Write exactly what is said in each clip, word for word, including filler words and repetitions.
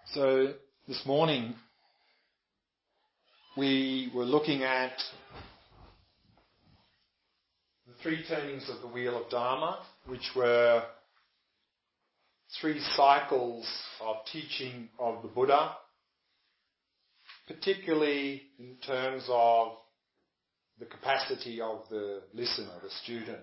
So this morning we were looking at the three turnings of the wheel of Dharma, which were three cycles of teaching of the Buddha, particularly in terms of the capacity of the listener, the student.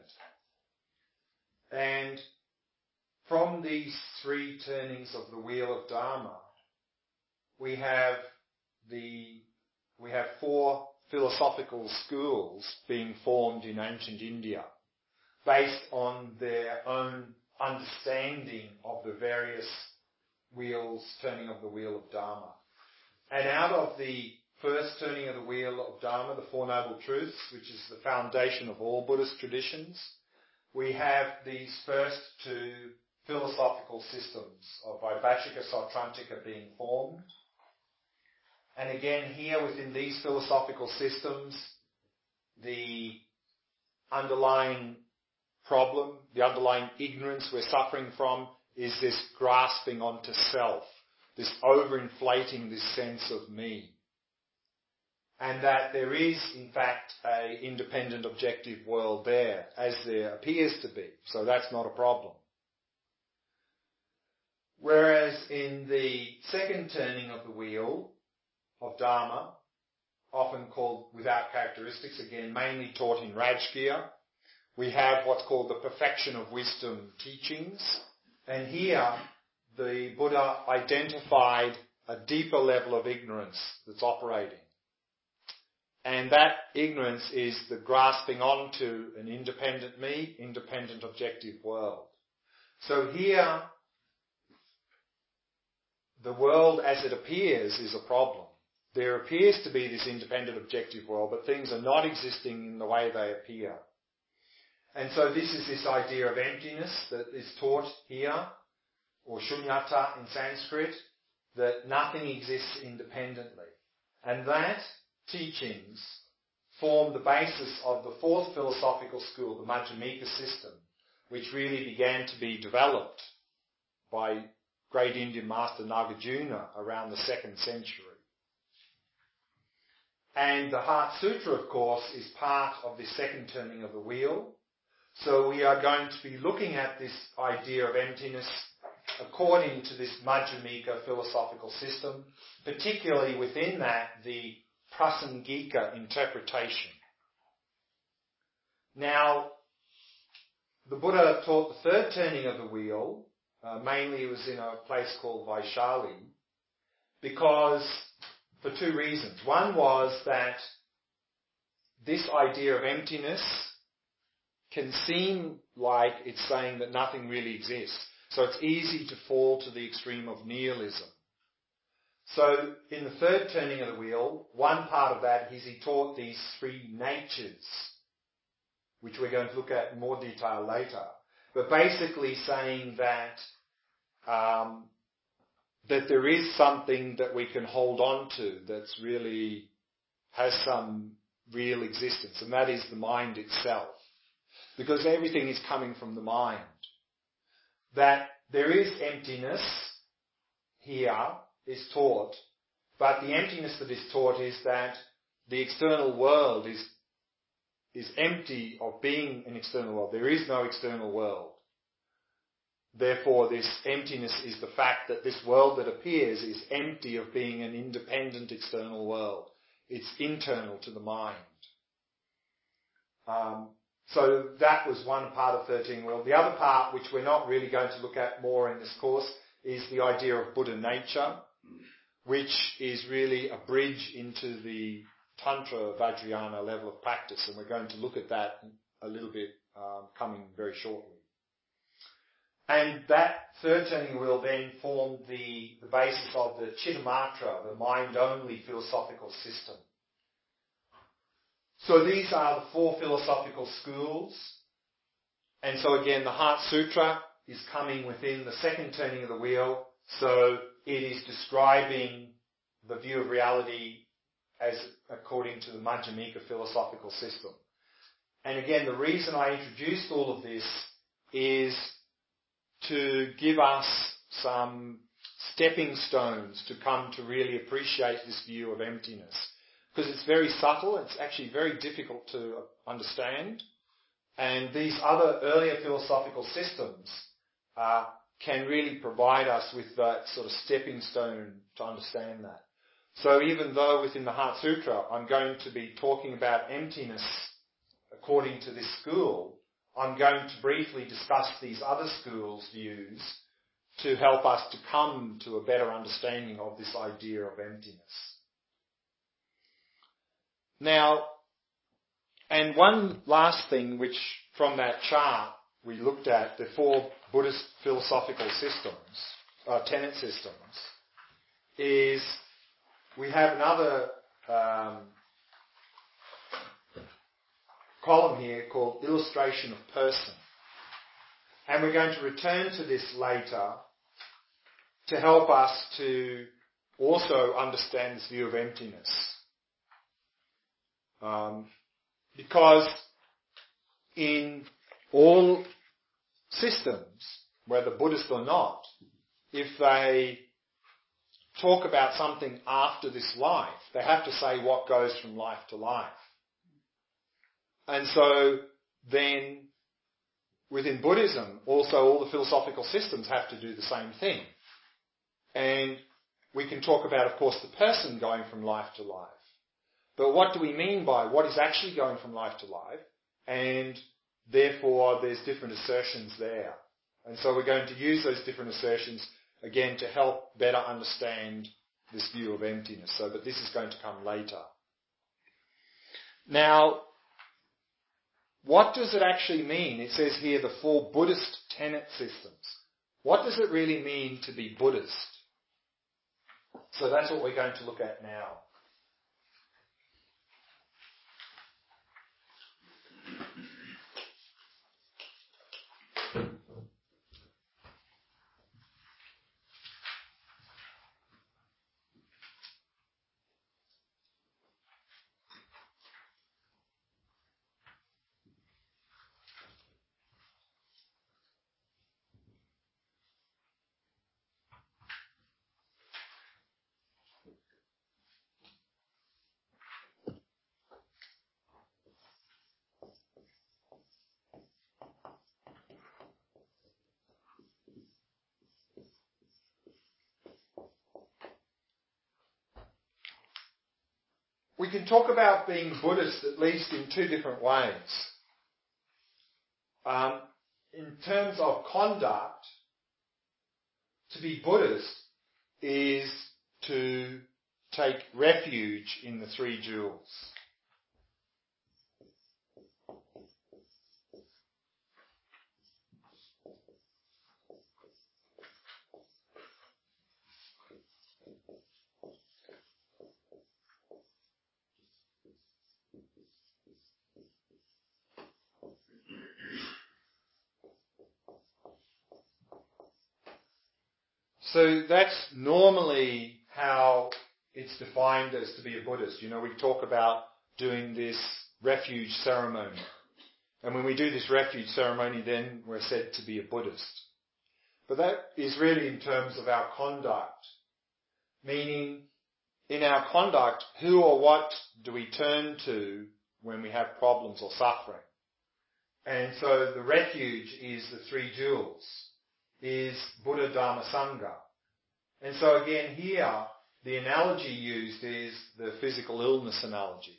And from these three turnings of the wheel of Dharma, we have the we have four philosophical schools being formed in ancient India, based on their own understanding of the various wheels, turning of the wheel of Dharma. And out of the first turning of the wheel of Dharma, the Four Noble Truths, which is the foundation of all Buddhist traditions, we have these first two philosophical systems of Vaibhashika Sautrantika being formed. And again, here within these philosophical systems, the underlying problem, the underlying ignorance we're suffering from is this grasping onto self, this overinflating this sense of me. And that there is, in fact, an independent objective world there, as there appears to be. So that's not a problem. Whereas in the second turning of the wheel of Dharma, often called without characteristics, again, mainly taught in Rajgir, we have what's called the perfection of wisdom teachings. And here, the Buddha identified a deeper level of ignorance that's operating. And that ignorance is the grasping onto an independent me, independent objective world. So here, the world as it appears is a problem. There appears to be this independent objective world, but things are not existing in the way they appear. And so this is this idea of emptiness that is taught here, or shunyata in Sanskrit, that nothing exists independently. And that teachings form the basis of the fourth philosophical school, the Madhyamika system, which really began to be developed by great Indian master Nagarjuna around the second century. And the Heart Sutra, of course, is part of this second turning of the wheel. So we are going to be looking at this idea of emptiness according to this Madhyamika philosophical system, particularly within that, the Prasangika interpretation. Now, the Buddha taught the third turning of the wheel. Uh, mainly it was in a place called Vaishali, because for two reasons. One was that this idea of emptiness can seem like it's saying that nothing really exists. So it's easy to fall to the extreme of nihilism. So in the third turning of the wheel, one part of that is he taught these three natures, which we're going to look at in more detail later. But basically saying that um, that there is something that we can hold on to that's really has some real existence, and that is the mind itself. Because everything is coming from the mind. That there is emptiness here is taught, but the emptiness that is taught is that the external world is, is empty of being an external world. There is no external world. Therefore, this emptiness is the fact that this world that appears is empty of being an independent external world. It's internal to the mind. Um, so that was one part of thirteen World. The other part, which we're not really going to look at more in this course, is the idea of Buddha nature, which is really a bridge into the Tantra Vajrayana level of practice. And we're going to look at that a little bit um, coming very shortly. And that third turning will then form the, the basis of the Chittamatra, the mind-only philosophical system. So these are the four philosophical schools. And so again, the Heart Sutra is coming within the second turning of the wheel. So it is describing the view of reality as according to the Madhyamika philosophical system. And again, the reason I introduced all of this is to give us some stepping stones to come to really appreciate this view of emptiness. Because it's very subtle, it's actually very difficult to understand. And these other earlier philosophical systems uh, can really provide us with that sort of stepping stone to understand that. So even though within the Heart Sutra I'm going to be talking about emptiness according to this school, I'm going to briefly discuss these other schools' views to help us to come to a better understanding of this idea of emptiness. Now, and one last thing which from that chart we looked at, the four Buddhist philosophical systems, uh, tenet systems, is we have another um, column here called Illustration of Person. And we're going to return to this later to help us to also understand this view of emptiness. Um, because in all systems, whether Buddhist or not, if they talk about something after this life, they have to say what goes from life to life. And so then within Buddhism, also all the philosophical systems have to do the same thing. And we can talk about, of course, the person going from life to life. But what do we mean by what is actually going from life to life? And therefore, there's different assertions there. And so we're going to use those different assertions, again, to help better understand this view of emptiness. So, but this is going to come later. Now, what does it actually mean? It says here the four Buddhist tenet systems. What does it really mean to be Buddhist? So that's what we're going to look at now. We can talk about being Buddhist at least in two different ways. Um, in terms of conduct, to be Buddhist is to take refuge in the three jewels. So that's normally how it's defined as to be a Buddhist. You know, we talk about doing this refuge ceremony. And when we do this refuge ceremony, then we're said to be a Buddhist. But that is really in terms of our conduct. Meaning, in our conduct, who or what do we turn to when we have problems or suffering? And so the refuge is the three jewels, is Buddha, Dharma, Sangha. And so again here, the analogy used is the physical illness analogy.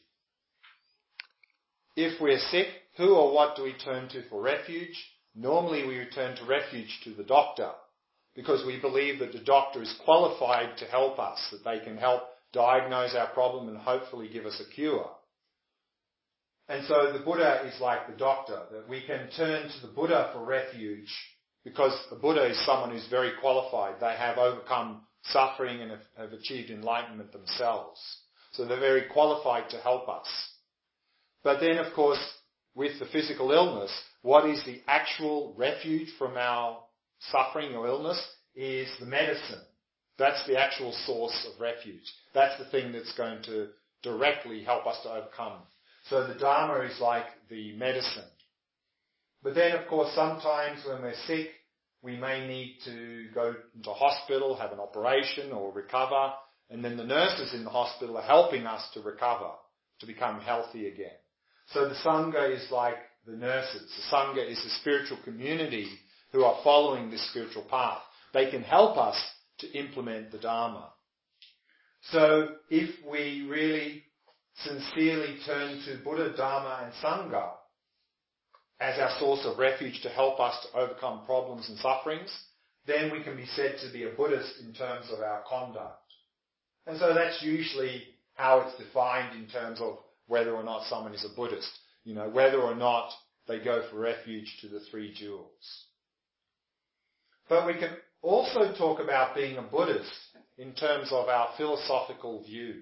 If we're sick, who or what do we turn to for refuge? Normally we return to refuge to the doctor, because we believe that the doctor is qualified to help us, that they can help diagnose our problem and hopefully give us a cure. And so the Buddha is like the doctor, that we can turn to the Buddha for refuge, because the Buddha is someone who's very qualified. They have overcome suffering and have, have achieved enlightenment themselves. So they're very qualified to help us. But then, of course, with the physical illness, what is the actual refuge from our suffering or illness is the medicine. That's the actual source of refuge. That's the thing that's going to directly help us to overcome. So the Dharma is like the medicine. But then, of course, sometimes when we're sick, we may need to go into hospital, have an operation or recover, and then the nurses in the hospital are helping us to recover, to become healthy again. So the Sangha is like the nurses. The Sangha is the spiritual community who are following this spiritual path. They can help us to implement the Dharma. So if we really sincerely turn to Buddha, Dharma and Sangha as our source of refuge to help us to overcome problems and sufferings, then we can be said to be a Buddhist in terms of our conduct. And so that's usually how it's defined in terms of whether or not someone is a Buddhist. You know, whether or not they go for refuge to the three jewels. But we can also talk about being a Buddhist in terms of our philosophical view.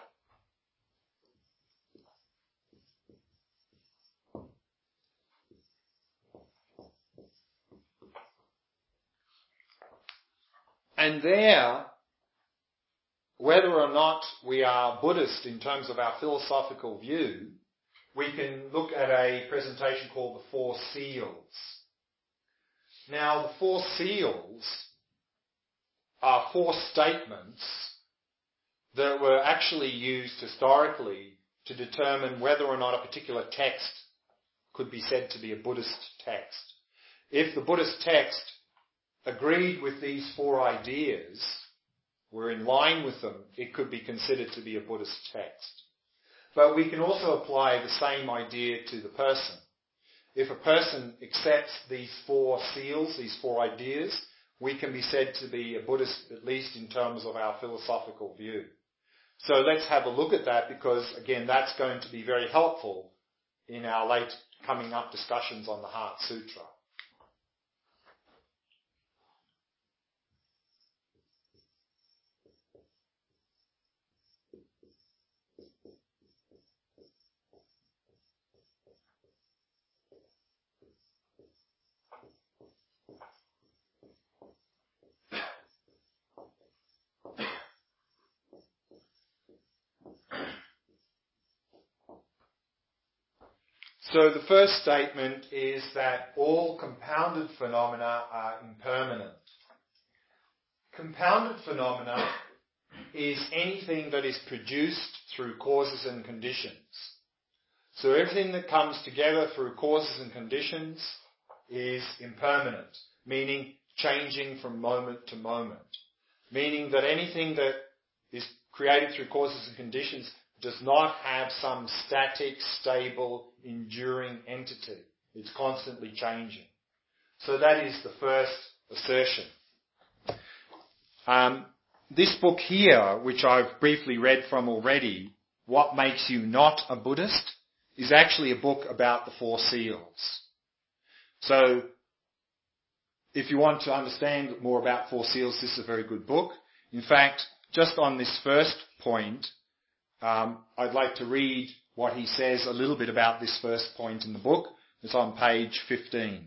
And there, whether or not we are Buddhist in terms of our philosophical view, we can look at a presentation called the Four Seals. Now, the Four Seals are four statements that were actually used historically to determine whether or not a particular text could be said to be a Buddhist text. If the Buddhist text agreed with these four ideas, were in line with them, it could be considered to be a Buddhist text. But we can also apply the same idea to the person. If a person accepts these four seals, these four ideas, we can be said to be a Buddhist, at least in terms of our philosophical view. So let's have a look at that, because again, that's going to be very helpful in our late coming up discussions on the Heart Sutra. So the first statement is that all compounded phenomena are impermanent. Compounded phenomena is anything that is produced through causes and conditions. So everything that comes together through causes and conditions is impermanent, meaning changing from moment to moment. Meaning that anything that is created through causes and conditions does not have some static, stable, enduring entity. It's constantly changing. So that is the first assertion. Um, this book here, which I've briefly read from already, What Makes You Not a Buddhist, is actually a book about the Four Seals. So if you want to understand more about Four Seals, this is a very good book. In fact, just on this first point, Um, I'd like to read what he says a little bit about this first point in the book. It's on page fifteen.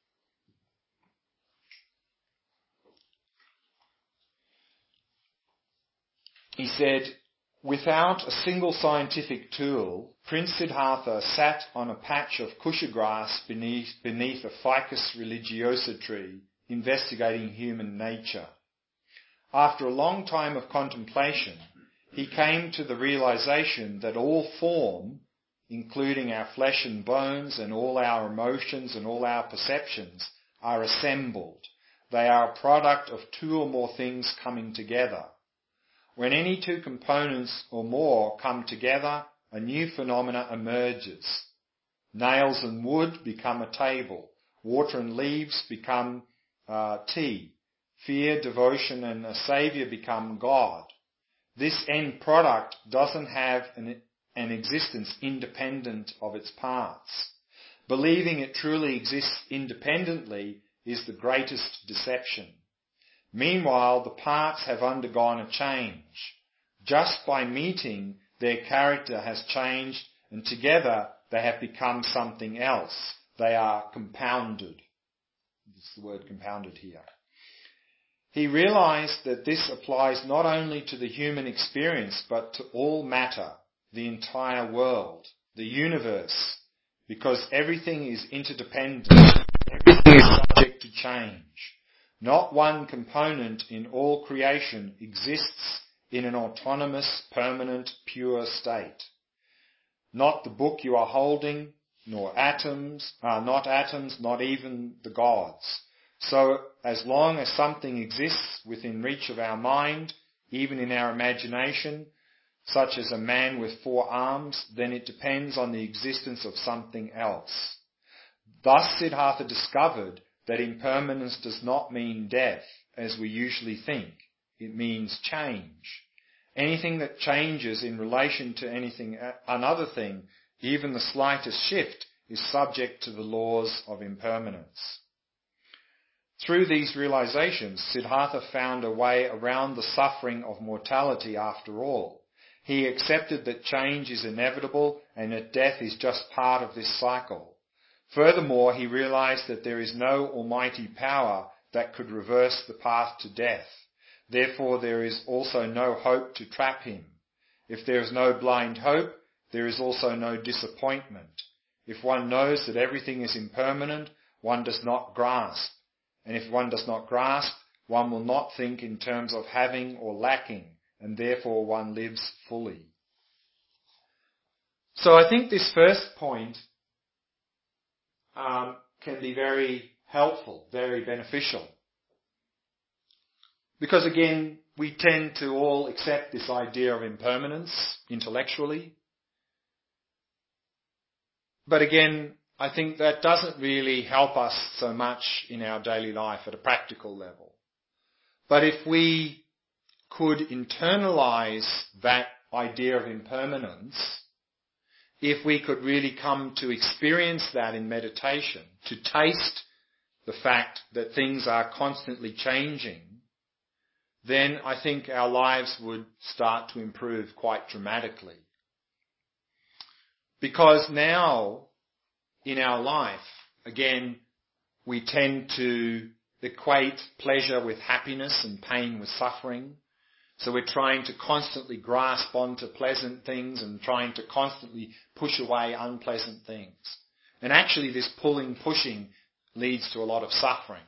He said, without a single scientific tool, Prince Siddhartha sat on a patch of kusha grass beneath, beneath a Ficus religiosa tree, investigating human nature. After a long time of contemplation, he came to the realization that all form, including our flesh and bones and all our emotions and all our perceptions, are assembled. They are a product of two or more things coming together. When any two components or more come together, a new phenomena emerges. Nails and wood become a table. Water and leaves become uh, tea. Fear, devotion and a saviour become God. This end product doesn't have an, an existence independent of its parts. Believing it truly exists independently is the greatest deception. Meanwhile, the parts have undergone a change. Just by meeting, their character has changed, and together they have become something else. They are compounded. This is the word compounded here. He realized that this applies not only to the human experience, but to all matter, the entire world, the universe, because everything is interdependent, everything is subject to change. Not one component in all creation exists in an autonomous, permanent, pure state. Not the book you are holding, nor atoms, uh, not atoms, not even the gods. So as long as something exists within reach of our mind, even in our imagination, such as a man with four arms, then it depends on the existence of something else. Thus Siddhartha discovered that impermanence does not mean death, as we usually think. It means change. Anything that changes in relation to anything, another thing, even the slightest shift, is subject to the laws of impermanence. Through these realizations, Siddhartha found a way around the suffering of mortality after all. He accepted that change is inevitable and that death is just part of this cycle. Furthermore, he realized that there is no almighty power that could reverse the path to death. Therefore, there is also no hope to trap him. If there is no blind hope, there is also no disappointment. If one knows that everything is impermanent, one does not grasp. And if one does not grasp, one will not think in terms of having or lacking, and therefore one lives fully. So I think this first point um, can be very helpful, very beneficial. Because again, we tend to all accept this idea of impermanence intellectually. But again, I think that doesn't really help us so much in our daily life at a practical level. But if we could internalize that idea of impermanence, if we could really come to experience that in meditation, to taste the fact that things are constantly changing, then I think our lives would start to improve quite dramatically. Because now, in our life, again, we tend to equate pleasure with happiness and pain with suffering. So we're trying to constantly grasp onto pleasant things and trying to constantly push away unpleasant things. And actually this pulling, pushing leads to a lot of suffering.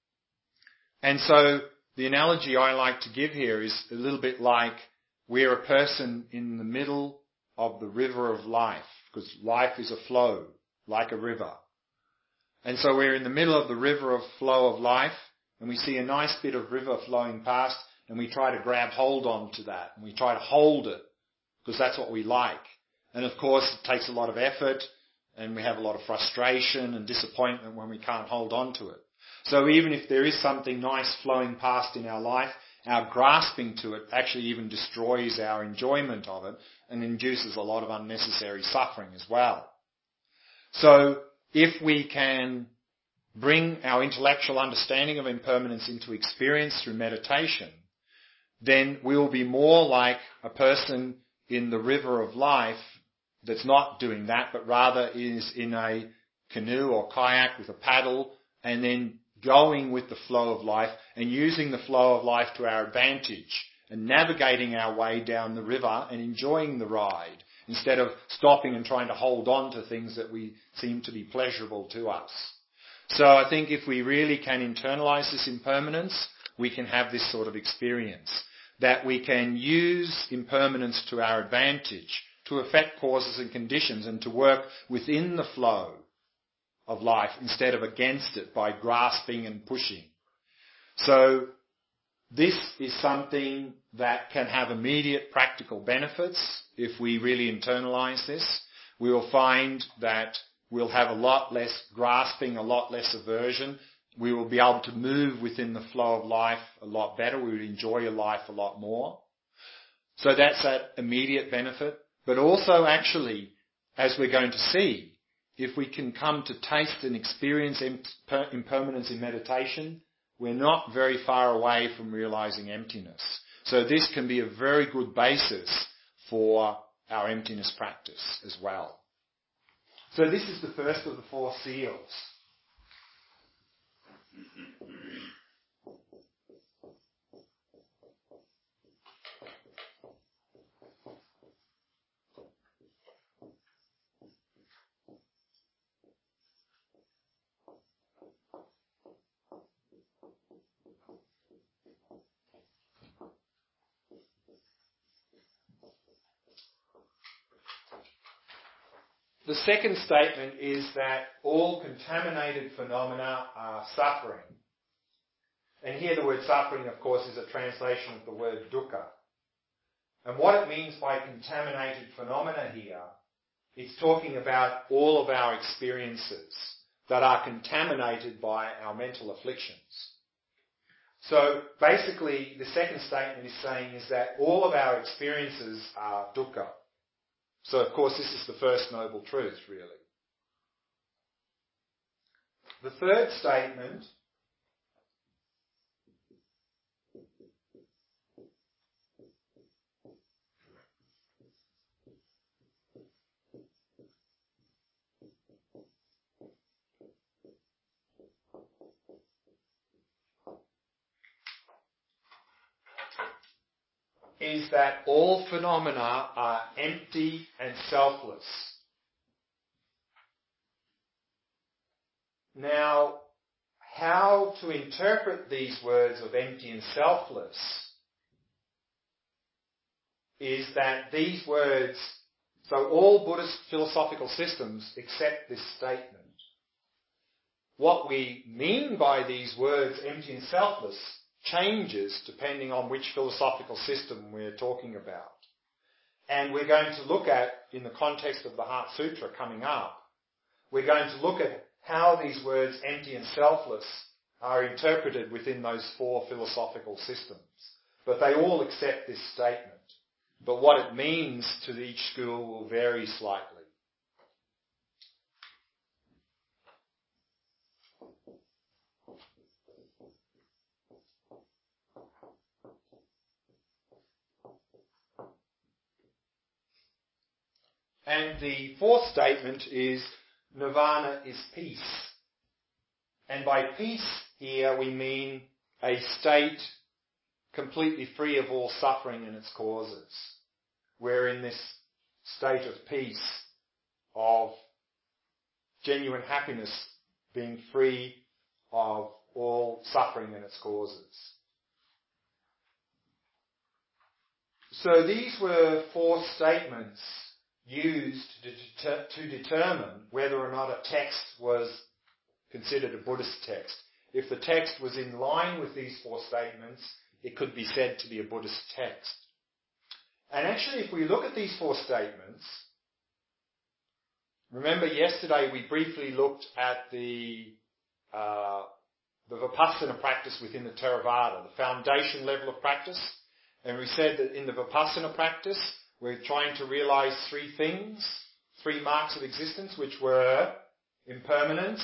And so the analogy I like to give here is a little bit like we're a person in the middle of the river of life, because life is a flow, like a river. And so we're in the middle of the river of flow of life, and we see a nice bit of river flowing past, and we try to grab hold on to that, and we try to hold it, because that's what we like. And of course, it takes a lot of effort, and we have a lot of frustration and disappointment when we can't hold on to it. So even if there is something nice flowing past in our life, our grasping to it actually even destroys our enjoyment of it and induces a lot of unnecessary suffering as well. So if we can bring our intellectual understanding of impermanence into experience through meditation, then we will be more like a person in the river of life that's not doing that, but rather is in a canoe or kayak with a paddle and then going with the flow of life and using the flow of life to our advantage and navigating our way down the river and enjoying the ride instead of stopping and trying to hold on to things that we seem to be pleasurable to us. So I think if we really can internalize this impermanence, we can have this sort of experience, that we can use impermanence to our advantage, to affect causes and conditions and to work within the flow of life instead of against it by grasping and pushing. So this is something that can have immediate practical benefits if we really internalize this. We will find that we'll have a lot less grasping, a lot less aversion. We will be able to move within the flow of life a lot better. We would enjoy your life a lot more. So that's that immediate benefit. But also actually, as we're going to see, if we can come to taste and experience impermanence in meditation, we're not very far away from realizing emptiness. So this can be a very good basis for our emptiness practice as well. So this is the first of the four seals. the second statement is that all contaminated phenomena are suffering. And here the word suffering, of course, is a translation of the word dukkha. And what it means by contaminated phenomena here, it's talking about all of our experiences that are contaminated by our mental afflictions. So basically, the second statement is saying is that all of our experiences are dukkha. So of course, this is the first noble truth, really. The third statement is that all phenomena are empty and selfless. Now, how to interpret these words of empty and selfless is that these words, so all Buddhist philosophical systems accept this statement. What we mean by these words, empty and selfless, changes depending on which philosophical system we're talking about. And we're going to look at, in the context of the Heart Sutra coming up, we're going to look at how these words, empty and selfless, are interpreted within those four philosophical systems. But they all accept this statement. But what it means to each school will vary slightly. And the fourth statement is nirvana is peace. And by peace here we mean a state completely free of all suffering and its causes. We're in this state of peace, of genuine happiness, being free of all suffering and its causes. So these were four statements used to, deter- to determine whether or not a text was considered a Buddhist text. If the text was in line with these four statements, it could be said to be a Buddhist text. And actually, if we look at these four statements, remember yesterday we briefly looked at the uh, the Vipassana practice within the Theravada, the foundation level of practice, and we said that in the Vipassana practice, we're trying to realize three things, three marks of existence, which were impermanence,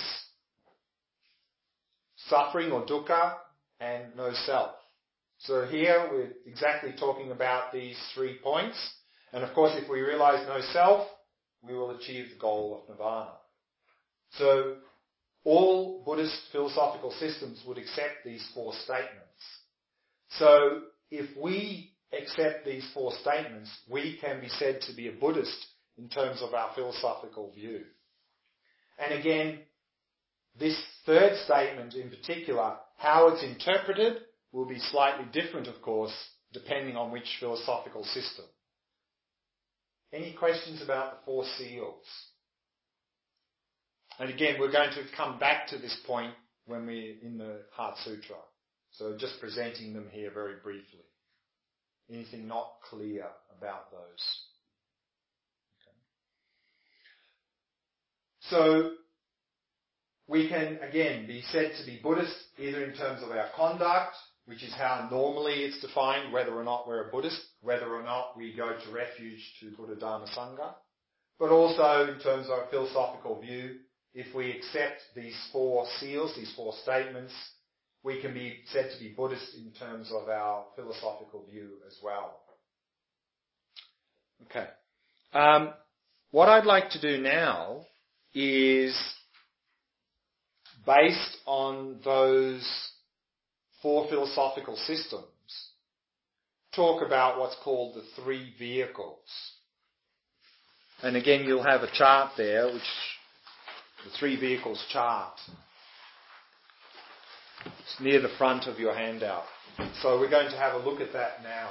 suffering or dukkha, and no self. So here we're exactly talking about these three points. And of course, if we realize no self, we will achieve the goal of nirvana. So all Buddhist philosophical systems would accept these four statements. So if we accept these four statements, we can be said to be a Buddhist in terms of our philosophical view. And again, this third statement in particular, how it's interpreted will be slightly different, of course, depending on which philosophical system. Any questions about the four seals? And again, we're going to come back to this point when we're in the Heart Sutra. So just presenting them here very briefly. Anything not clear about those? Okay. So we can, again, be said to be Buddhist either in terms of our conduct, which is how normally it's defined, whether or not we're a Buddhist, whether or not we go to refuge to Buddha Dharma Sangha, but also in terms of our philosophical view, if we accept these four seals, these four statements, we can be said to be Buddhist in terms of our philosophical view as well. Okay. Um, what I'd like to do now is, based on those four philosophical systems, talk about what's called the three vehicles. And again, you'll have a chart there, which the three vehicles chart. It's near the front of your handout. So we're going to have a look at that now.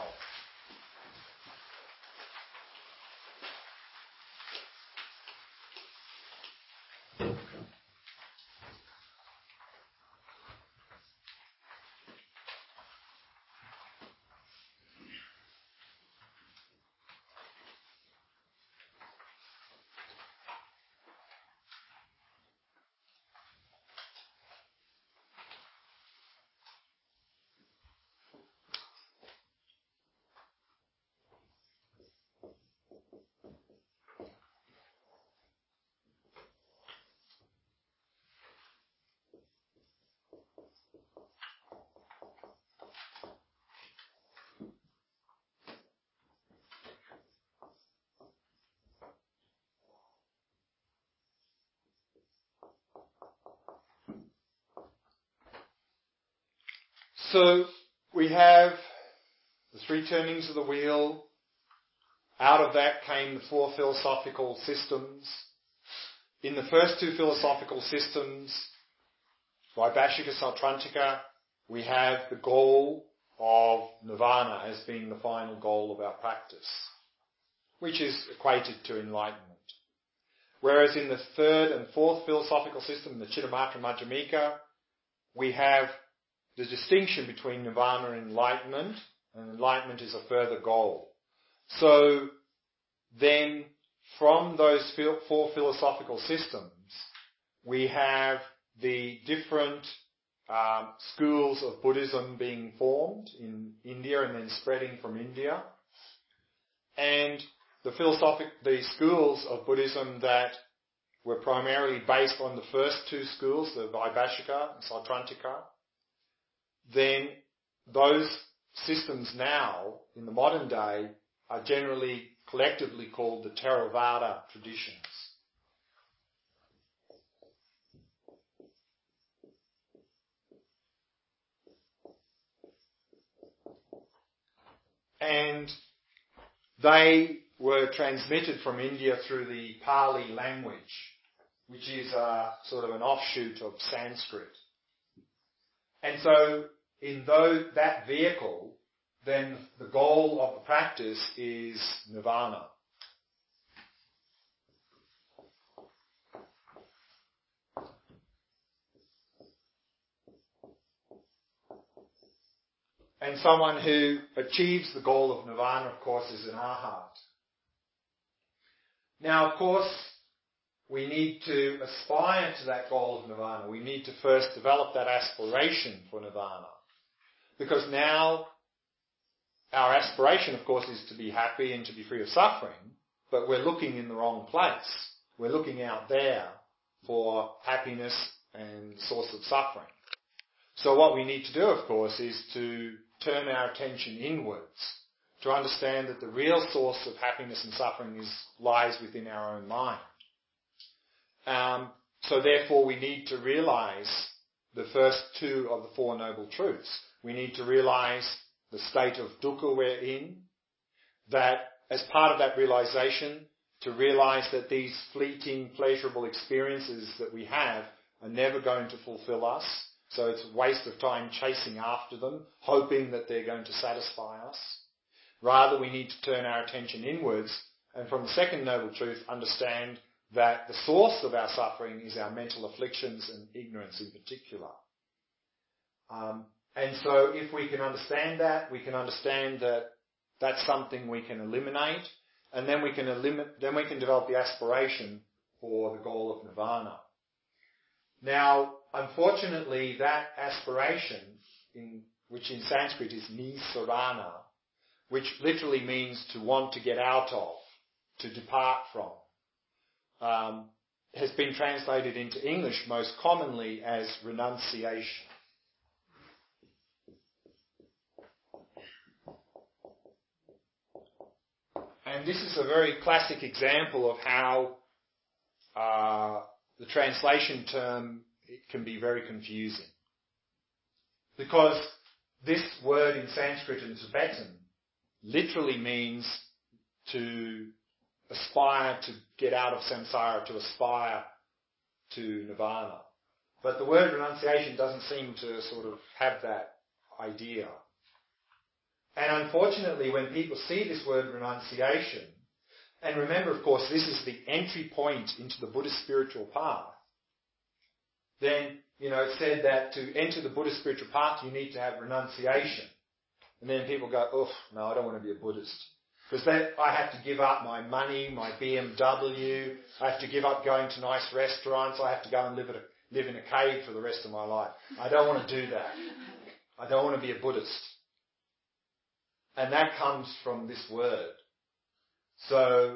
So we have the three turnings of the wheel. Out of that came the four philosophical systems. In the first two philosophical systems, Vaibhashika, Sautrantika, we have the goal of nirvana as being the final goal of our practice, which is equated to enlightenment. Whereas in the third and fourth philosophical system, the Chittamatra Madhyamika, we have the distinction between nirvana and enlightenment, and enlightenment is a further goal. So then, from those four philosophical systems, we have the different um, schools of Buddhism being formed in India and then spreading from India. And the philosophic, the schools of Buddhism that were primarily based on the first two schools, the Vaibhashika and Sautrantika, then those systems now, in the modern day, are generally collectively called the Theravada traditions. And they were transmitted from India through the Pali language, which is a, sort of an offshoot of Sanskrit. And so in those, that vehicle, then the goal of the practice is nirvana. And someone who achieves the goal of nirvana, of course, is an arhat. Now, of course, we need to aspire to that goal of nirvana. We need to first develop that aspiration for nirvana. Because now, our aspiration, of course, is to be happy and to be free of suffering, but we're looking in the wrong place. We're looking out there for happiness and source of suffering. So what we need to do, of course, is to turn our attention inwards, to understand that the real source of happiness and suffering is, lies within our own mind. Um, so therefore we need to realize the first two of the Four Noble Truths. We need to realize the state of dukkha we're in, that as part of that realization, to realize that these fleeting, pleasurable experiences that we have are never going to fulfill us. So it's a waste of time chasing after them, hoping that they're going to satisfy us. Rather, we need to turn our attention inwards, and from the second noble truth, understand that the source of our suffering is our mental afflictions and ignorance in particular. Um, and so if we can understand that, we can understand that that's something we can eliminate, and then we can eliminate, then we can develop the aspiration for the goal of nirvana. Now, unfortunately, that aspiration, in, which in Sanskrit is nisarana, which literally means to want to get out of, to depart from, um, has been translated into English most commonly as renunciation. And this is a very classic example of how uh, the translation term it can be very confusing. Because this word in Sanskrit and Tibetan literally means to aspire to get out of samsara, to aspire to nirvana. But the word renunciation doesn't seem to sort of have that idea. And unfortunately, when people see this word renunciation, and remember, of course, this is the entry point into the Buddhist spiritual path, then, you know, it's said that to enter the Buddhist spiritual path, you need to have renunciation. And then people go, oh, no, I don't want to be a Buddhist. Because then I have to give up my money, my B M W, I have to give up going to nice restaurants, I have to go and live, at a, live in a cave for the rest of my life. I don't want to do that. I don't want to be a Buddhist. And that comes from this word. So,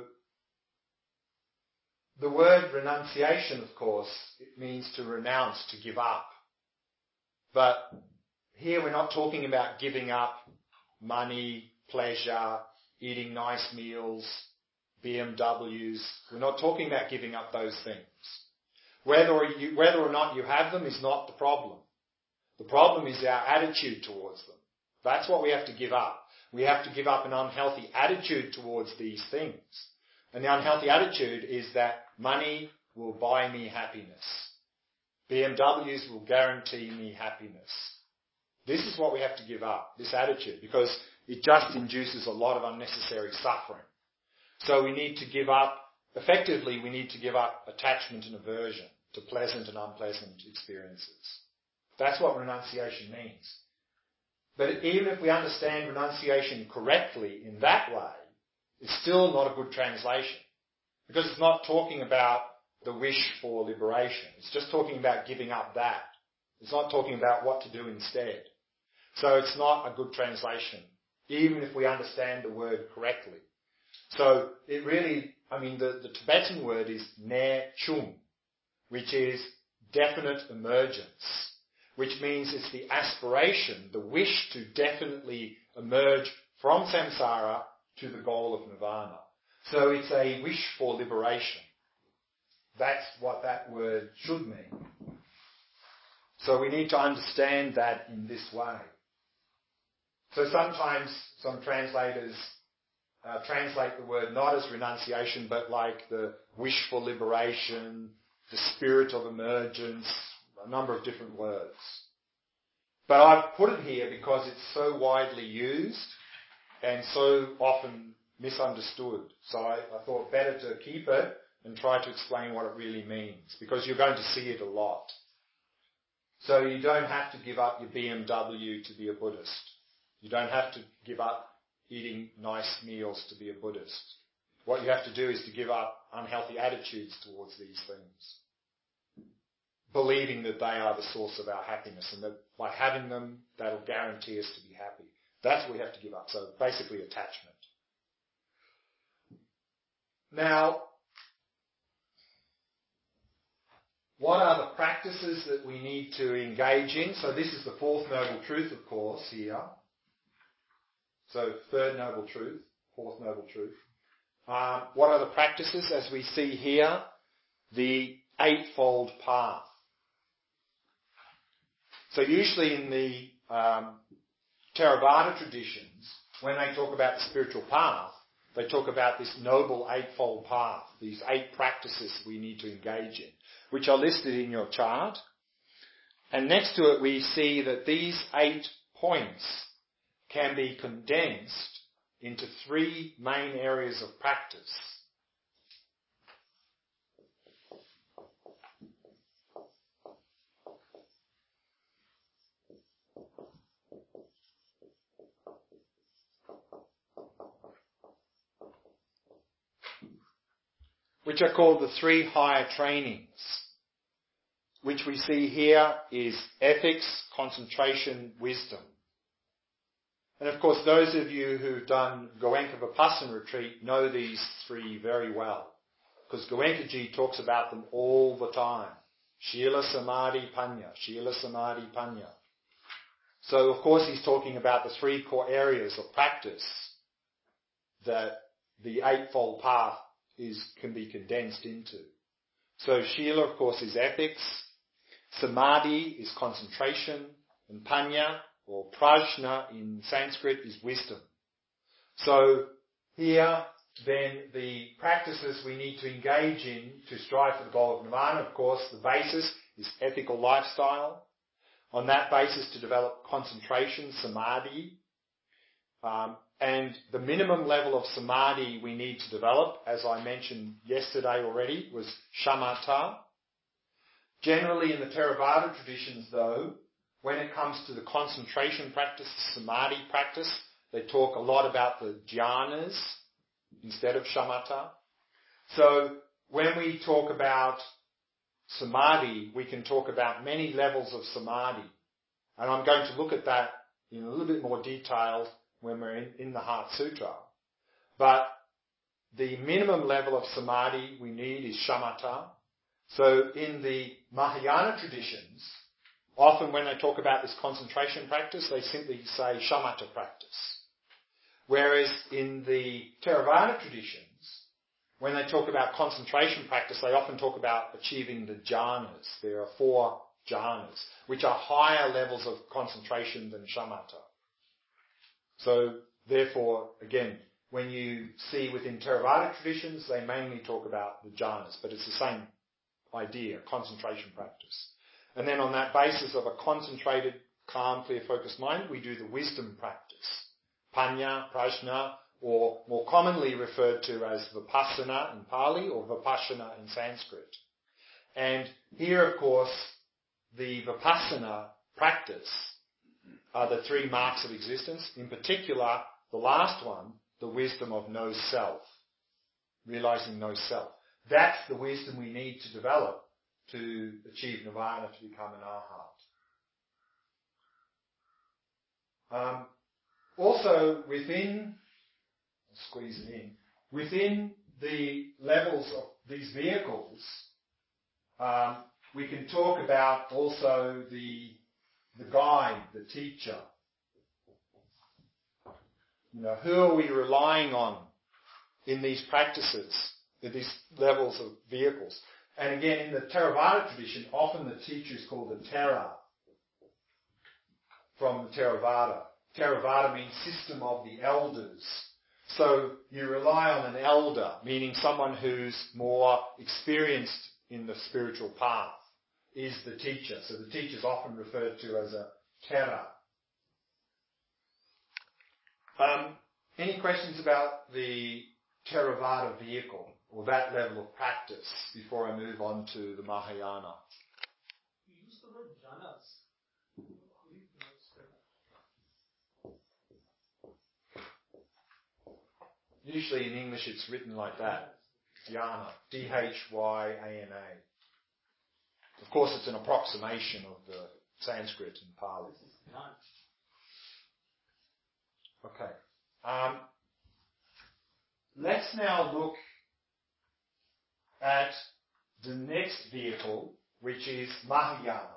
the word renunciation, of course, it means to renounce, to give up. But here we're not talking about giving up money, pleasure, eating nice meals, B M Ws. We're not talking about giving up those things. Whether, or you, whether or not you have them is not the problem. The problem is our attitude towards them. That's what we have to give up. We have to give up an unhealthy attitude towards these things. And the unhealthy attitude is that money will buy me happiness. B M Ws will guarantee me happiness. This is what we have to give up, this attitude, because it just induces a lot of unnecessary suffering. So we need to give up, effectively we need to give up attachment and aversion to pleasant and unpleasant experiences. That's what renunciation means. But even if we understand renunciation correctly in that way, it's still not a good translation. Because it's not talking about the wish for liberation. It's just talking about giving up that. It's not talking about what to do instead. So it's not a good translation, even if we understand the word correctly. So it really, I mean, the, the Tibetan word is ne chung, which is definite emergence, which means it's the aspiration, the wish to definitely emerge from samsara to the goal of nirvana. So it's a wish for liberation. That's what that word should mean. So we need to understand that in this way. So sometimes some translators uh, translate the word not as renunciation, but like the wish for liberation, the spirit of emergence, a number of different words. But I've put it here because it's so widely used and so often misunderstood. So I, I thought better to keep it and try to explain what it really means, because you're going to see it a lot. So you don't have to give up your B M W to be a Buddhist. You don't have to give up eating nice meals to be a Buddhist. What you have to do is to give up unhealthy attitudes towards these things, believing that they are the source of our happiness and that by having them, that'll guarantee us to be happy. That's what we have to give up. So basically attachment. Now, what are the practices that we need to engage in? So this is the fourth noble truth, of course, here. So third noble truth, fourth noble truth. Um, what are the practices? As we see here, the eightfold path. So usually in the um, Theravada traditions, when they talk about the spiritual path, they talk about this noble eightfold path, these eight practices we need to engage in, which are listed in your chart. And next to it we see that these eight points can be condensed into three main areas of practice. Which are called the three higher trainings, which we see here is ethics, concentration, wisdom. And of course, those of you who've done Goenka Vipassana retreat know these three very well, because Goenkaji talks about them all the time. Shila, Samadhi, Panya. Shila, Samadhi, Panya. So of course he's talking about the three core areas of practice that the eightfold path is can be condensed into. So Shila, of course, is ethics. Samadhi is concentration. And Panya, or Prajna in Sanskrit, is wisdom. So here, then, the practices we need to engage in to strive for the goal of nirvana, of course, the basis is ethical lifestyle. On that basis, to develop concentration, samadhi. Um, and the minimum level of samadhi we need to develop, as I mentioned yesterday already, was shamatha. Generally, in the Theravada traditions, though, when it comes to the concentration practice, the samadhi practice, they talk a lot about the jhanas instead of shamatha. So when we talk about samadhi, we can talk about many levels of samadhi. And I'm going to look at that in a little bit more detail when we're in, in the Heart Sutra. But the minimum level of samadhi we need is shamatha. So in the Mahayana traditions, often when they talk about this concentration practice, they simply say shamatha practice. Whereas in the Theravada traditions, when they talk about concentration practice, they often talk about achieving the jhanas. There are four jhanas, which are higher levels of concentration than shamatha. So, therefore, again, when you see within Theravada traditions, they mainly talk about the jhanas, but it's the same idea, concentration practice. And then on that basis of a concentrated, calm, clear, focused mind, we do the wisdom practice. Panya, prajna, or more commonly referred to as vipassana in Pali or vipassana in Sanskrit. And here, of course, the vipassana practice are the three marks of existence. In particular, the last one, the wisdom of no self, realizing no self. That's the wisdom we need to develop to achieve nirvana, to become an arhat. Um, also, within, I'll squeeze it in, within the levels of these vehicles, um, we can talk about also the the guide, the teacher. You know, who are we relying on in these practices, in these levels of vehicles? And again, in the Theravada tradition, often the teacher is called the Thera, from the Theravada. Theravada means system of the elders. So you rely on an elder, meaning someone who's more experienced in the spiritual path, is the teacher. So the teacher is often referred to as a Thera. Um, any questions about the Theravada vehicle, or that level of practice, before I move on to the Mahayana? You use the word jhanas. Usually in English it's written like that. Dhyana. D H Y A N A. Of course it's an approximation of the Sanskrit and Pali. Okay. Um, let's now look at the next vehicle, which is Mahayana.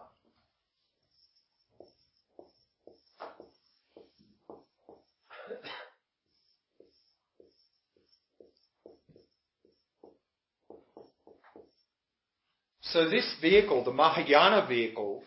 So this vehicle, the Mahayana vehicle,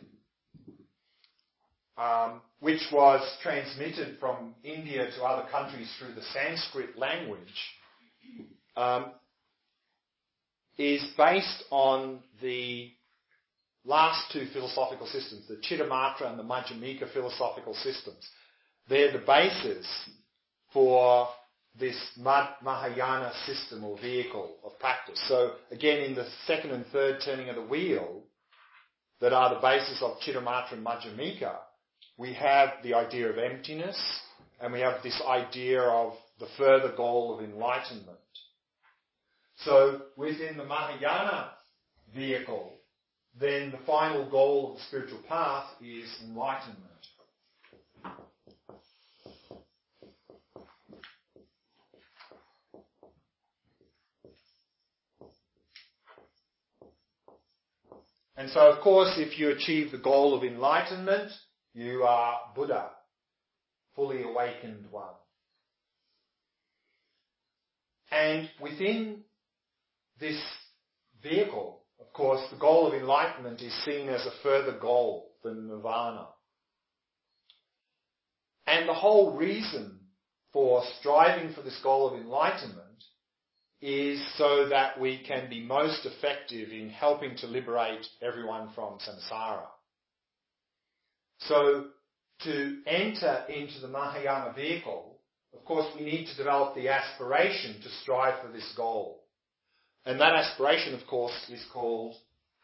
um, which was transmitted from India to other countries through the Sanskrit language, um, is based on the last two philosophical systems, the Chittamatra and the Madhyamika philosophical systems. They're the basis for this Mahayana system or vehicle of practice. So again, in the second and third turning of the wheel, that are the basis of Chittamatra and Madhyamika, we have the idea of emptiness, and we have this idea of the further goal of enlightenment. So within the Mahayana vehicle, then the final goal of the spiritual path is enlightenment. And so, of course, if you achieve the goal of enlightenment, you are Buddha, fully awakened one. And within this vehicle, of course, the goal of enlightenment is seen as a further goal than nirvana. And the whole reason for striving for this goal of enlightenment is so that we can be most effective in helping to liberate everyone from samsara. So, to enter into the Mahayana vehicle, of course, we need to develop the aspiration to strive for this goal. And that aspiration, of course, is called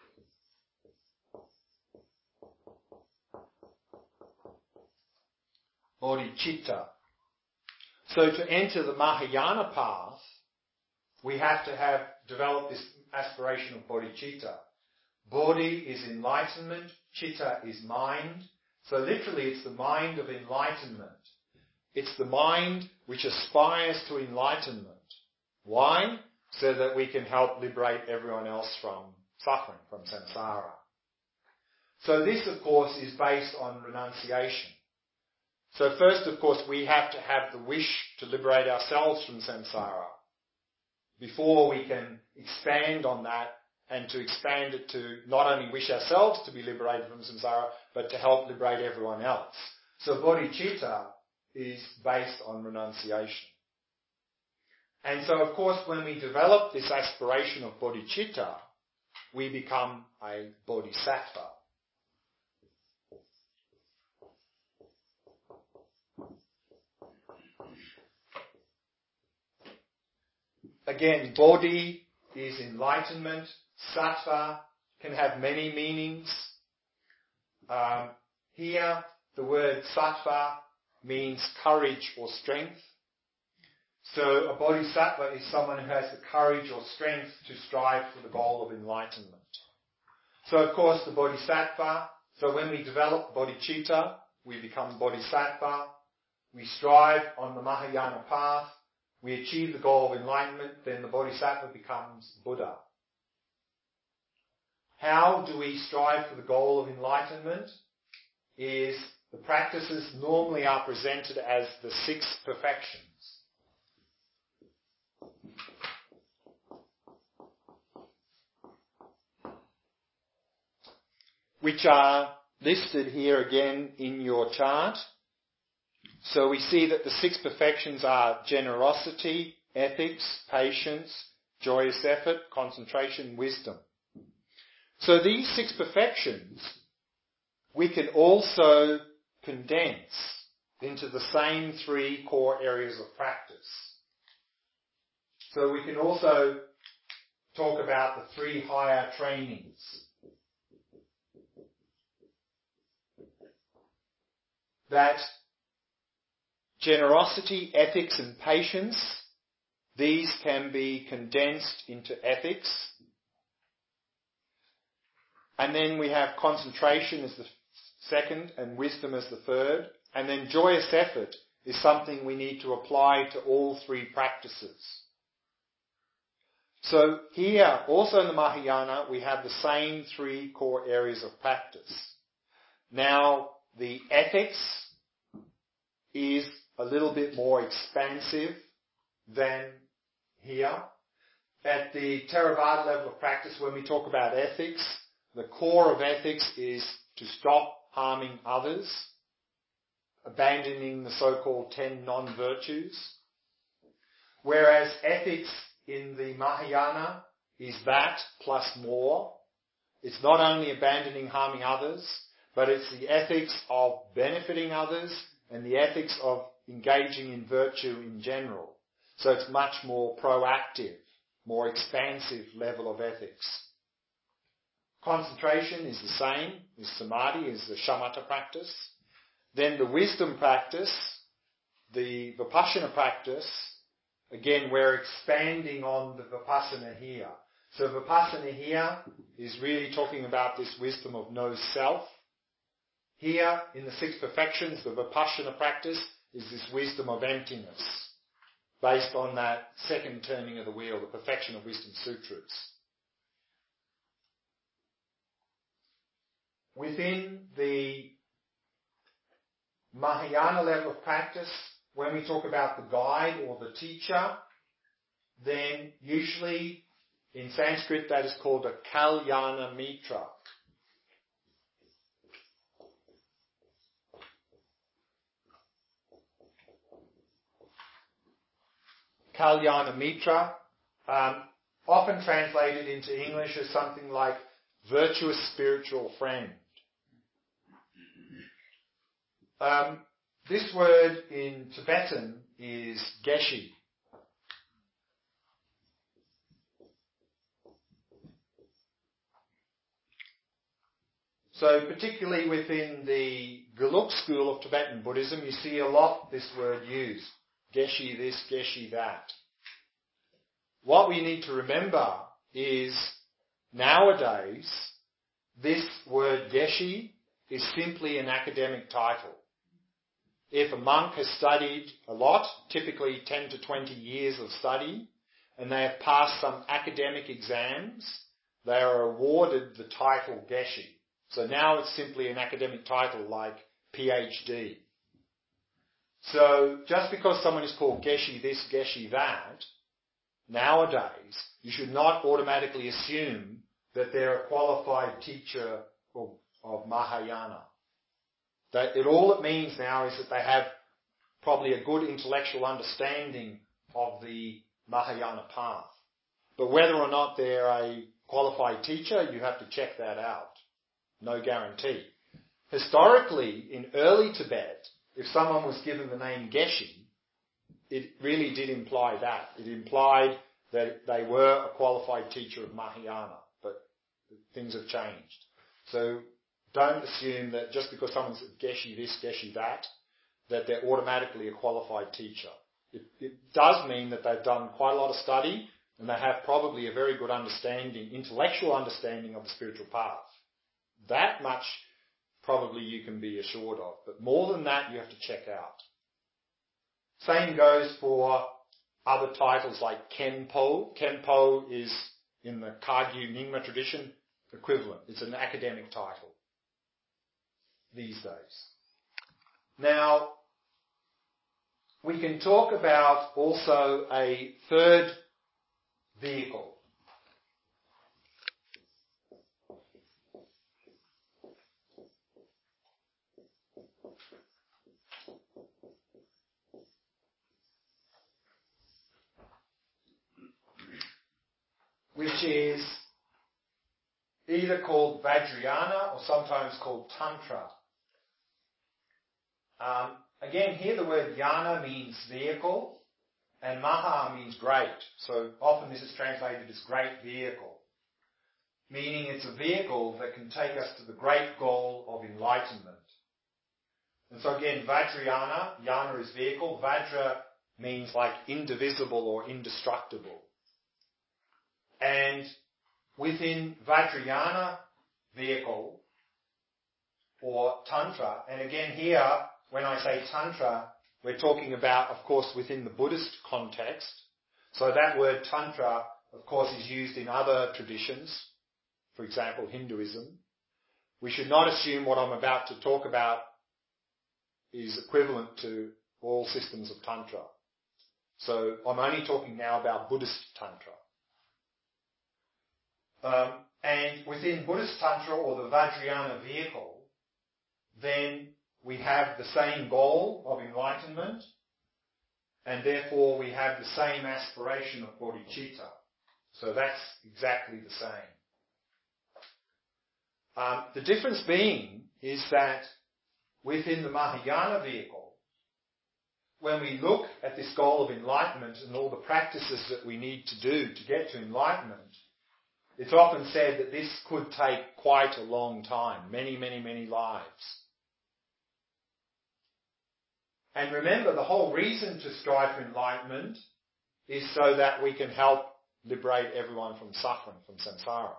bodhicitta. So to enter the Mahayana path, we have to have developed this aspiration of bodhicitta. Bodhi is enlightenment, citta is mind. So literally it's the mind of enlightenment. It's the mind which aspires to enlightenment. Why? So that we can help liberate everyone else from suffering, from samsara. So this, of course, is based on renunciation. So first, of course, we have to have the wish to liberate ourselves from samsara before we can expand on that and to expand it to not only wish ourselves to be liberated from samsara, but to help liberate everyone else. So bodhicitta is based on renunciation. And so, of course, when we develop this aspiration of bodhicitta, we become a bodhisattva. Again, bodhi is enlightenment. Sattva can have many meanings. Um, here, the word sattva means courage or strength. So a bodhisattva is someone who has the courage or strength to strive for the goal of enlightenment. So, of course, the bodhisattva, so when we develop bodhicitta, we become bodhisattva. We strive on the Mahayana path. We achieve the goal of enlightenment, then the bodhisattva becomes Buddha. How do we strive for the goal of enlightenment? Is the practices normally are presented as the six perfections. Which are listed here again in your chart. So we see that the six perfections are generosity, ethics, patience, joyous effort, concentration, wisdom. So these six perfections we can also condense into the same three core areas of practice. So we can also talk about the three higher trainings. That generosity, ethics and patience, these can be condensed into ethics. And then we have concentration as the second and wisdom as the third. And then joyous effort is something we need to apply to all three practices. So here, also in the Mahayana, we have the same three core areas of practice. Now, the ethics is a little bit more expansive than here. At the Theravada level of practice, when we talk about ethics, the core of ethics is to stop harming others, abandoning the so-called ten non-virtues. Whereas ethics in the Mahayana is that plus more. It's not only abandoning harming others, but it's the ethics of benefiting others and the ethics of engaging in virtue in general. So it's much more proactive, more expansive level of ethics. Concentration is the same, is samadhi, is the shamatha practice. Then the wisdom practice, the vipassana practice, again we're expanding on the vipassana here. So vipassana here is really talking about this wisdom of no self. Here, in the six perfections, the vipassana practice is this wisdom of emptiness, based on that second turning of the wheel, the Perfection of Wisdom Sutras. Within the Mahayana level of practice, when we talk about the guide or the teacher, then usually in Sanskrit that is called a Kalyana Mitra. Kalyana Mitra, um, often translated into English as something like virtuous spiritual friend. Um, this word in Tibetan is geshe. So particularly within the Geluk school of Tibetan Buddhism, you see a lot this word used. Geshe this, geshe that. What we need to remember is nowadays this word geshe is simply an academic title. If a monk has studied a lot, typically ten to twenty years of study, and they have passed some academic exams, they are awarded the title geshe. So now it's simply an academic title like PhD. So just because someone is called Geshe this, Geshe that, nowadays, you should not automatically assume that they're a qualified teacher of, of Mahayana. That it, all it means now is that they have probably a good intellectual understanding of the Mahayana path. But whether or not they're a qualified teacher, you have to check that out. No guarantee. Historically, in early Tibet, if someone was given the name Geshe, it really did imply that. It implied that they were a qualified teacher of Mahayana, but things have changed. So don't assume that just because someone's Geshe this, Geshe that, that they're automatically a qualified teacher. It, it does mean that they've done quite a lot of study and they have probably a very good understanding, intellectual understanding of the spiritual path. That much probably you can be assured of. But more than that, you have to check out. Same goes for other titles like Khenpo. Khenpo is, in the Kagyu Nyingma tradition, equivalent. It's an academic title these days. Now, we can talk about also a third vehicle. Which is either called Vajrayana or sometimes called Tantra. Um, again, here the word yana means vehicle and maha means great. So often this is translated as great vehicle, meaning it's a vehicle that can take us to the great goal of enlightenment. And so again, Vajrayana, yana is vehicle, Vajra means like indivisible or indestructible. And within Vajrayana vehicle or Tantra, and again here, when I say Tantra, we're talking about, of course, within the Buddhist context. So that word Tantra, of course, is used in other traditions, for example, Hinduism. We should not assume what I'm about to talk about is equivalent to all systems of Tantra. So I'm only talking now about Buddhist Tantra. Um, and within Buddhist Tantra or the Vajrayana vehicle, then we have the same goal of enlightenment, and therefore we have the same aspiration of bodhicitta. So that's exactly the same. Um, the difference being is that within the Mahayana vehicle, when we look at this goal of enlightenment and all the practices that we need to do to get to enlightenment, it's often said that this could take quite a long time, many, many, many lives. And remember, the whole reason to strive for enlightenment is so that we can help liberate everyone from suffering, from samsara.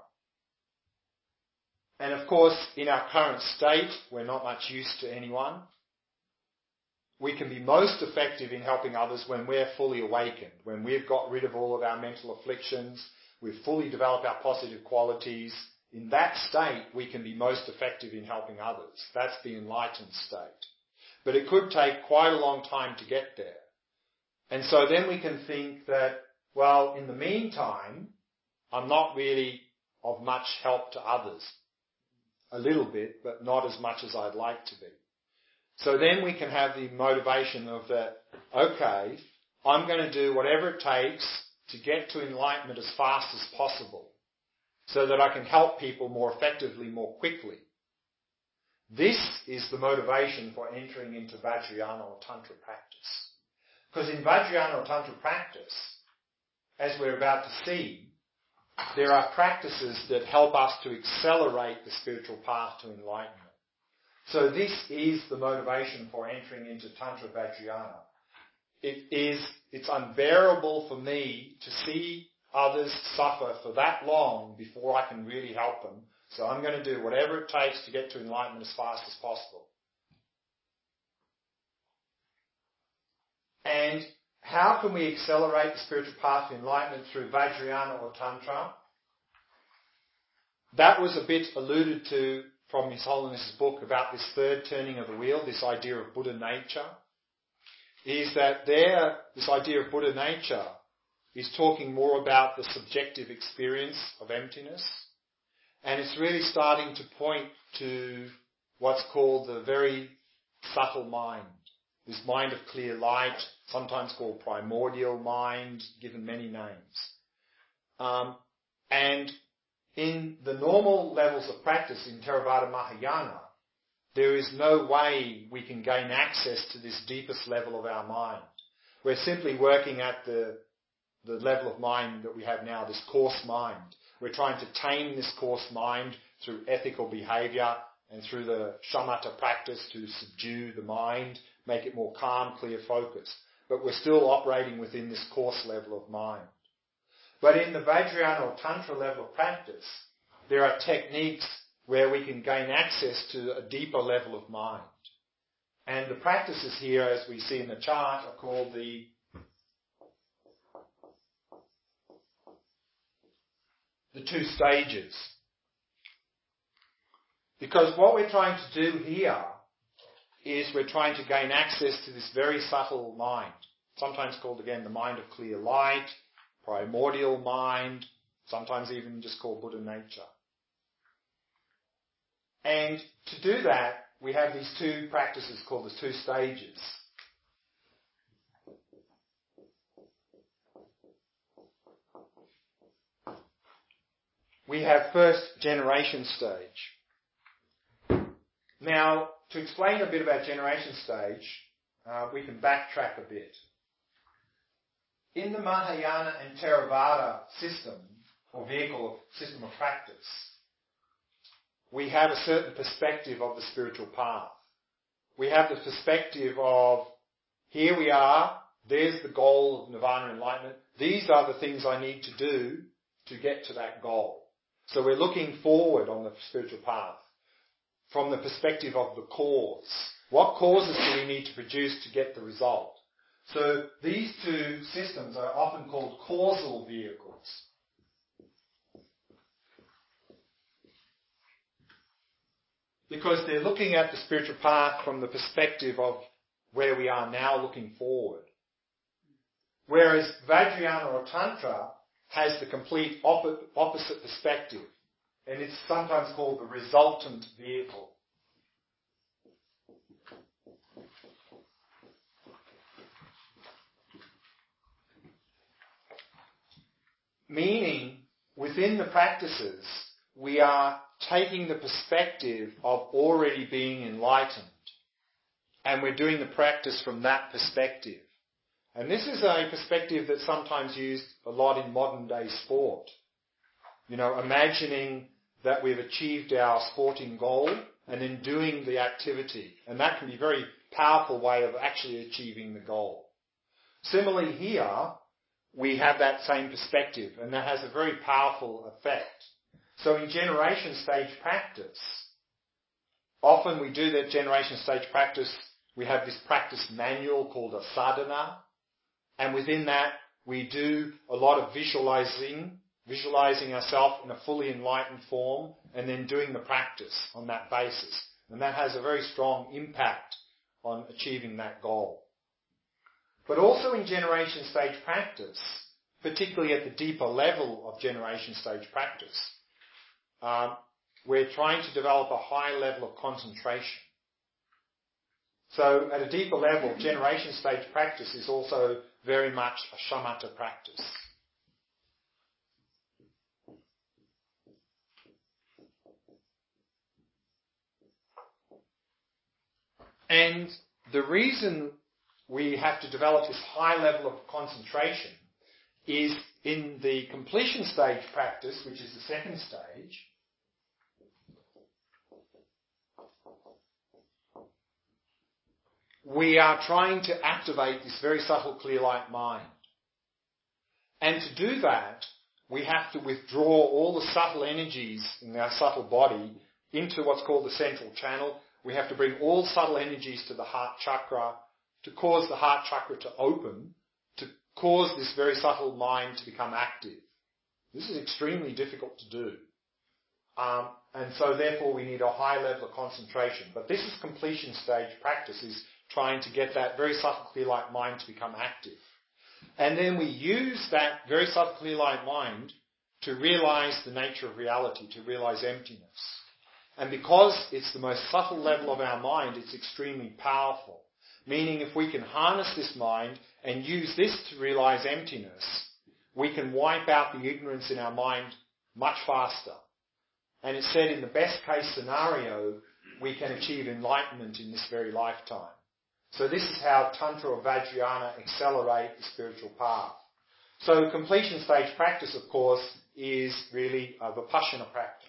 And of course, in our current state, we're not much use to anyone. We can be most effective in helping others when we're fully awakened, when we've got rid of all of our mental afflictions, we've fully developed our positive qualities. In that state, we can be most effective in helping others. That's the enlightened state. But it could take quite a long time to get there. And so then we can think that, well, in the meantime, I'm not really of much help to others. A little bit, but not as much as I'd like to be. So then we can have the motivation of that, okay, I'm going to do whatever it takes to get to enlightenment as fast as possible so that I can help people more effectively, more quickly. This is the motivation for entering into Vajrayana or Tantra practice. Because in Vajrayana or Tantra practice, as we're about to see, there are practices that help us to accelerate the spiritual path to enlightenment. So this is the motivation for entering into Tantra Vajrayana. It is, it's unbearable for me to see others suffer for that long before I can really help them. So I'm going to do whatever it takes to get to enlightenment as fast as possible. And how can we accelerate the spiritual path to enlightenment through Vajrayana or Tantra? That was a bit alluded to from His Holiness's book about this third turning of the wheel, this idea of Buddha nature, is that there, this idea of Buddha nature is talking more about the subjective experience of emptiness, and it's really starting to point to what's called the very subtle mind, this mind of clear light, sometimes called primordial mind, given many names. Um, and in the normal levels of practice in Theravada Mahayana, there is no way we can gain access to this deepest level of our mind. We're simply working at the, the level of mind that we have now, this coarse mind. We're trying to tame this coarse mind through ethical behaviour and through the shamatha practice to subdue the mind, make it more calm, clear, focused. But we're still operating within this coarse level of mind. But in the Vajrayana or Tantra level of practice, there are techniques where we can gain access to a deeper level of mind. And the practices here, as we see in the chart, are called the the two stages. Because what we're trying to do here is we're trying to gain access to this very subtle mind, sometimes called again the mind of clear light, primordial mind, sometimes even just called Buddha nature. And to do that, we have these two practices called the two stages. We have first generation stage. Now, to explain a bit about generation stage, uh, we can backtrack a bit. In the Mahayana and Theravada system, or vehicle of system of practice, we have a certain perspective of the spiritual path. We have the perspective of, here we are, there's the goal of nirvana enlightenment, these are the things I need to do to get to that goal. So we're looking forward on the spiritual path from the perspective of the cause. What causes do we need to produce to get the result? So these two systems are often called causal vehicles. Because they're looking at the spiritual path from the perspective of where we are now looking forward. Whereas Vajrayana or Tantra has the complete oppo- opposite perspective. And it's sometimes called the resultant vehicle. Meaning, within the practices, we are taking the perspective of already being enlightened. And we're doing the practice from that perspective. And this is a perspective that's sometimes used a lot in modern day sport. You know, imagining that we've achieved our sporting goal and then doing the activity. And that can be a very powerful way of actually achieving the goal. Similarly here, we have that same perspective, and that has a very powerful effect. So in generation stage practice, often we do that generation stage practice, we have this practice manual called a sadhana, and within that we do a lot of visualizing, visualizing ourselves in a fully enlightened form, and then doing the practice on that basis. And that has a very strong impact on achieving that goal. But also in generation stage practice, particularly at the deeper level of generation stage practice, um, we're trying to develop a high level of concentration. So at a deeper level, generation stage practice is also very much a shamatha practice. And the reason we have to develop this high level of concentration is in the completion stage practice, which is the second stage, we are trying to activate this very subtle clear light mind. And to do that, we have to withdraw all the subtle energies in our subtle body into what's called the central channel. We have to bring all subtle energies to the heart chakra to cause the heart chakra to open, to cause this very subtle mind to become active. This is extremely difficult to do. Um, And so therefore we need a high level of concentration. But this is completion stage practice, is trying to get that very subtle clear-light mind to become active. And then we use that very subtle clear-light mind to realize the nature of reality, to realize emptiness. And because it's the most subtle level of our mind, it's extremely powerful. Meaning if we can harness this mind and use this to realize emptiness, we can wipe out the ignorance in our mind much faster. And it's said in the best case scenario, we can achieve enlightenment in this very lifetime. So this is how Tantra or Vajrayana accelerate the spiritual path. So completion stage practice, of course, is really a Vipassana practice.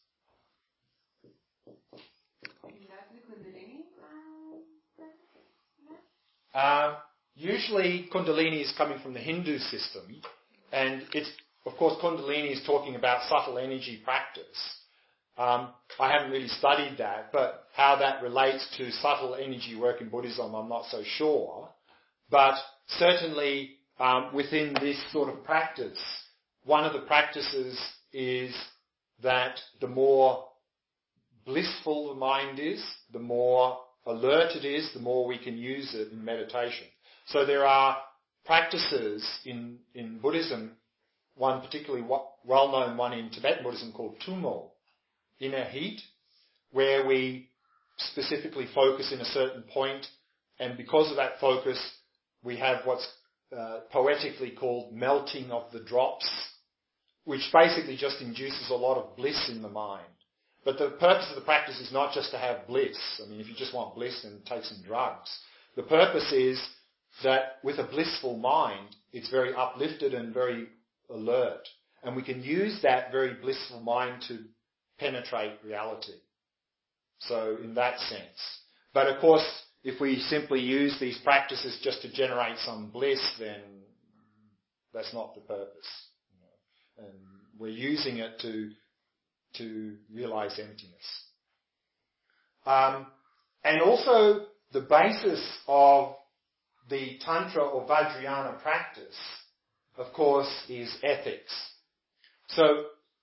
Uh, usually Kundalini is coming from the Hindu system, and it's, of course, Kundalini is talking about subtle energy practice. Um, I haven't really studied that, but how that relates to subtle energy work in Buddhism, I'm not so sure. But certainly um, within this sort of practice, one of the practices is that the more blissful the mind is, the more alert it is, the more we can use it in meditation. So there are practices in, in Buddhism, one particularly well-known one in Tibetan Buddhism called Tummo, inner heat, where we specifically focus in a certain point, and because of that focus, we have what's uh, poetically called melting of the drops, which basically just induces a lot of bliss in the mind. But the purpose of the practice is not just to have bliss. I mean, if you just want bliss, then take some drugs. The purpose is that with a blissful mind, it's very uplifted and very alert. And we can use that very blissful mind to penetrate reality. So in that sense. But of course, if we simply use these practices just to generate some bliss, then that's not the purpose. You know. And we're using it to to realize emptiness. Um, and also the basis of the Tantra or Vajrayana practice, of course, is ethics. So,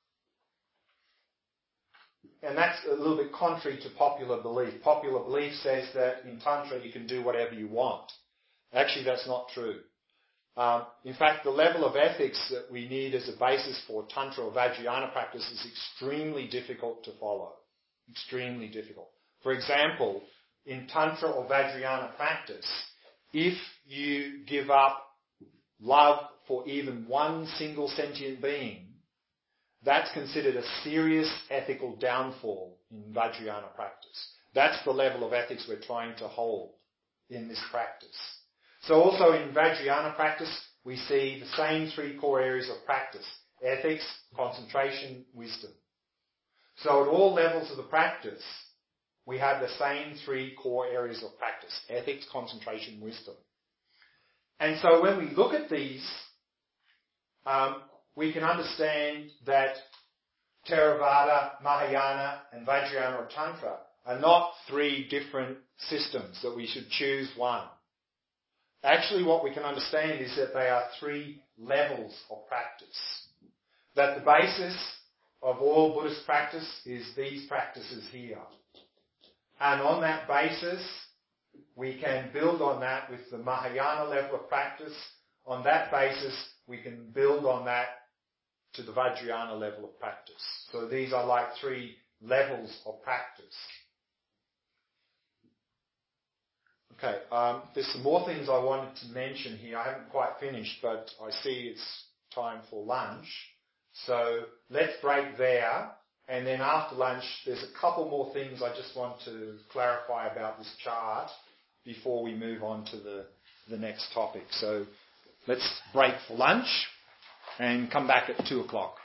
and that's a little bit contrary to popular belief. Popular belief says that in Tantra you can do whatever you want. Actually, that's not true. Um, in fact, the level of ethics that we need as a basis for Tantra or Vajrayana practice is extremely difficult to follow. Extremely difficult. For example, in Tantra or Vajrayana practice, if you give up love for even one single sentient being, that's considered a serious ethical downfall in Vajrayana practice. That's the level of ethics we're trying to hold in this practice. So also in Vajrayana practice, we see the same three core areas of practice: ethics, concentration, wisdom. So at all levels of the practice, we have the same three core areas of practice: ethics, concentration, wisdom. And so when we look at these, um, we can understand that Theravada, Mahayana, and Vajrayana or Tantra are not three different systems that we should choose one. Actually, what we can understand is that they are three levels of practice. That the basis of all Buddhist practice is these practices here. And on that basis, we can build on that with the Mahayana level of practice. On that basis, we can build on that to the Vajrayana level of practice. So these are like three levels of practice. Okay, um, there's some more things I wanted to mention here. I haven't quite finished, but I see it's time for lunch. So let's break there, and then after lunch, there's a couple more things I just want to clarify about this chart before we move on to the, the next topic. So let's break for lunch and come back at two o'clock.